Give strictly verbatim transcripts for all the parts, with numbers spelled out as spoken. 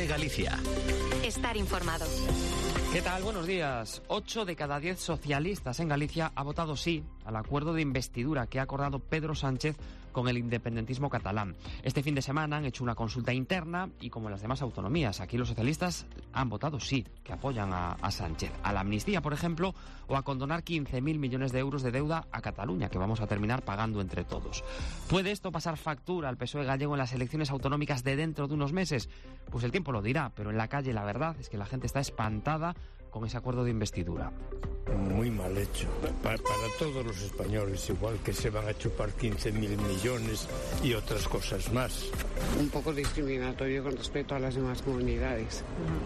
Galicia. Estar informado. ¿Qué tal? Buenos días. Ocho de cada diez socialistas en Galicia ha votado sí al acuerdo de investidura que ha acordado Pedro Sánchez con el independentismo catalán. Este fin de semana han hecho una consulta interna y, como en las demás autonomías, aquí los socialistas han votado sí, que apoyan a, a Sánchez. A la amnistía, por ejemplo, o a condonar quince mil millones de euros de deuda a Cataluña, que vamos a terminar pagando entre todos. ¿Puede esto pasar factura al P S O E gallego en las elecciones autonómicas de dentro de unos meses? Pues el tiempo lo dirá, pero en la calle la verdad es que la gente está espantada con ese acuerdo de investidura. Muy mal hecho. Para, para todos los españoles, igual que se van a chupar quince mil millones y otras cosas más. Un poco discriminatorio con respecto a las demás comunidades.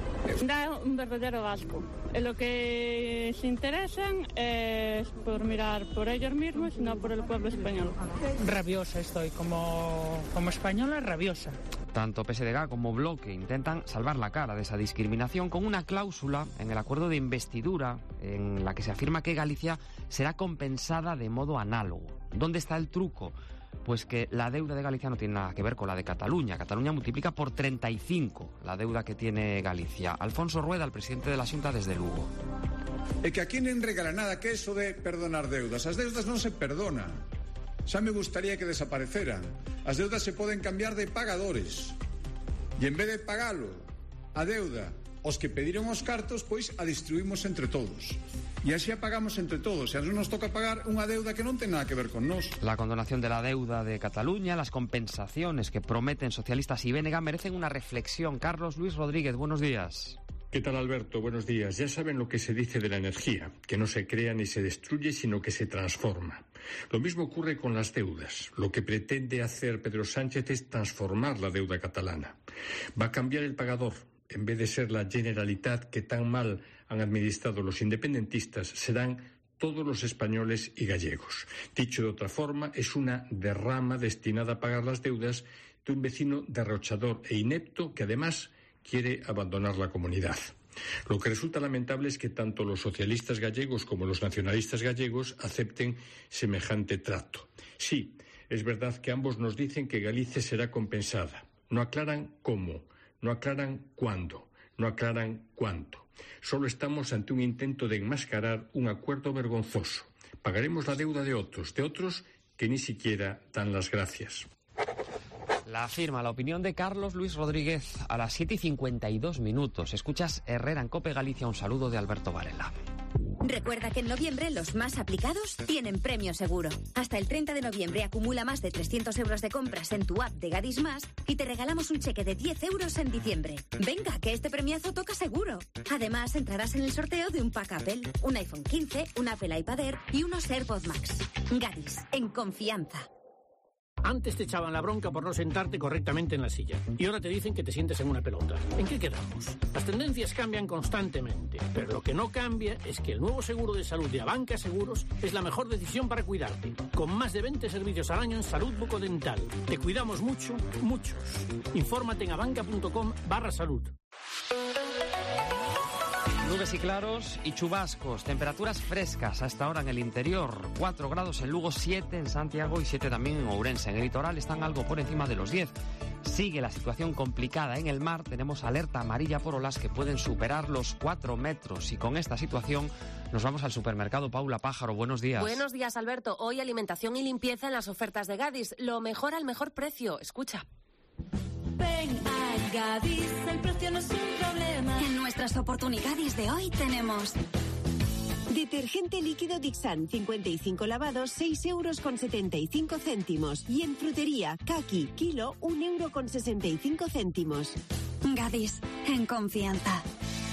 Da un verdadero asco. Lo que se interesan es por mirar por ellos mismos y no por el pueblo español. Rabiosa estoy, como, como española rabiosa. Tanto P S D G como Bloque intentan salvar la cara de esa discriminación con una cláusula en el acuerdo de investidura en la que se afirma que Galicia será compensada de modo análogo. ¿Dónde está el truco? Pues que la deuda de Galicia no tiene nada que ver con la de Cataluña. Cataluña multiplica por treinta y cinco la deuda que tiene Galicia. Alfonso Rueda, el presidente de la Xunta desde Lugo. É que aquí non regala nada que eso de perdonar deudas. As deudas non se perdonan. Xa me gustaría que desapareceran. As deudas se poden cambiar de pagadores. E en vez de pagalo, a deuda, os que pediron os cartos, pois a distribuimos entre todos. E así a pagamos entre todos. E a nos toca pagar unha deuda que non ten nada que ver con nós. La condonación de la deuda de Cataluña, las compensaciones que prometen socialistas y B N G merecen una reflexión. Carlos Luis Rodríguez, buenos días. ¿Qué tal, Alberto? Buenos días. Ya saben lo que se dice de la energía, que no se crea ni se destruye, sino que se transforma. Lo mismo ocurre con las deudas. Lo que pretende hacer Pedro Sánchez es transformar la deuda catalana. Va a cambiar el pagador. En vez de ser la Generalitat que tan mal han administrado los independentistas, serán todos los españoles y gallegos. Dicho de otra forma, es una derrama destinada a pagar las deudas de un vecino derrochador e inepto que además quiere abandonar la comunidad. Lo que resulta lamentable es que tanto los socialistas gallegos como los nacionalistas gallegos acepten semejante trato. Sí, es verdad que ambos nos dicen que Galicia será compensada. No aclaran cómo, no aclaran cuándo, no aclaran cuánto. Solo estamos ante un intento de enmascarar un acuerdo vergonzoso. Pagaremos la deuda de otros, de otros que ni siquiera dan las gracias. La firma, la opinión de Carlos Luis Rodríguez a las siete y cincuenta y dos minutos. Escuchas Herrera en COPE Galicia, un saludo de Alberto Varela. Recuerda que en noviembre los más aplicados tienen premio seguro. Hasta el treinta de noviembre acumula más de trescientos euros de compras en tu app de Gadis Más y te regalamos un cheque de diez euros en diciembre. Venga, que este premiazo toca seguro. Además, entrarás en el sorteo de un pack Apple, un iPhone quince, un Apple iPad Air y unos AirPods Max. Gadis, en confianza. Antes te echaban la bronca por no sentarte correctamente en la silla. Y ahora te dicen que te sientes en una pelota. ¿En qué quedamos? Las tendencias cambian constantemente. Pero lo que no cambia es que el nuevo seguro de salud de Abanca Seguros es la mejor decisión para cuidarte. Con más de veinte servicios al año en salud bucodental. Te cuidamos mucho, muchos. Infórmate en abanca.com barra salud. Nubes y claros y chubascos, temperaturas frescas a esta hora en el interior, cuatro grados en Lugo, siete en Santiago y siete también en Ourense. En el litoral están algo por encima de los diez. Sigue la situación complicada en el mar, tenemos alerta amarilla por olas que pueden superar los cuatro metros y con esta situación nos vamos al supermercado. Paula Pájaro, buenos días. Buenos días, Alberto. Hoy alimentación y limpieza en las ofertas de Gadis, lo mejor al mejor precio. Escucha. Ven a Gadis, el precio no es un problema. En nuestras oportunidades de hoy tenemos detergente líquido Dixan, cincuenta y cinco lavados, seis euros con setenta y cinco céntimos. Y en frutería, Kaki, kilo, un euro con sesenta y cinco céntimos. Gadis, en confianza.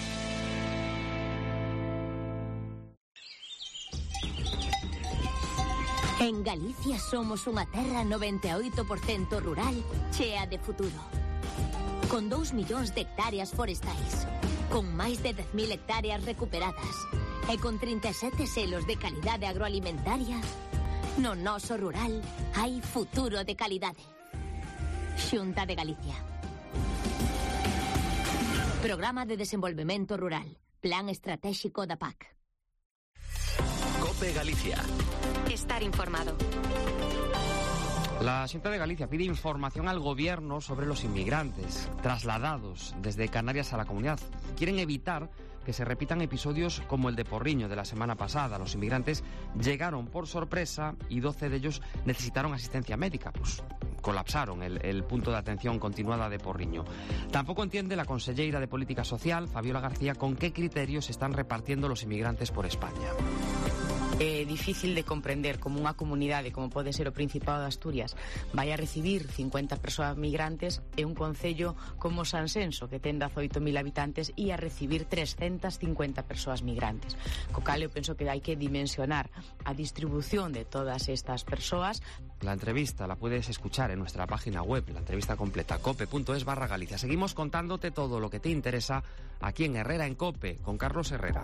En Galicia somos unha terra noventa e oito por cento rural chea de futuro. Con dous millóns de hectáreas forestais, con máis de dez mil hectáreas recuperadas e con trinta e sete selos de calidade agroalimentaria, no noso rural hai futuro de calidade. Xunta de Galicia. Programa de Desenvolvemento Rural. Plan Estratégico da P A C. COPE Galicia. Estar informado. La Xunta de Galicia pide información al gobierno sobre los inmigrantes trasladados desde Canarias a la comunidad. Quieren evitar que se repitan episodios como el de Porriño de la semana pasada. Los inmigrantes llegaron por sorpresa y doce de ellos necesitaron asistencia médica. Pues colapsaron el, el punto de atención continuada de Porriño. Tampoco entiende la conselleira de Política Social, Fabiola García, con qué criterios se están repartiendo los inmigrantes por España. É difícil de comprender como unha comunidade como pode ser o Principado de Asturias vai a recibir cincuenta persoas migrantes e un concello como Sansenso, que ten dezaoito mil habitantes, e a recibir trescentas cincuenta persoas migrantes. Co cal eu penso que hai que dimensionar a distribución de todas estas persoas. La entrevista la puedes escuchar en nuestra página web, la entrevista completa, cope.es barra Galicia. Seguimos contándote todo lo que te interesa aquí en Herrera en Cope, con Carlos Herrera.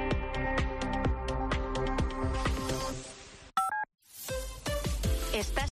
Estás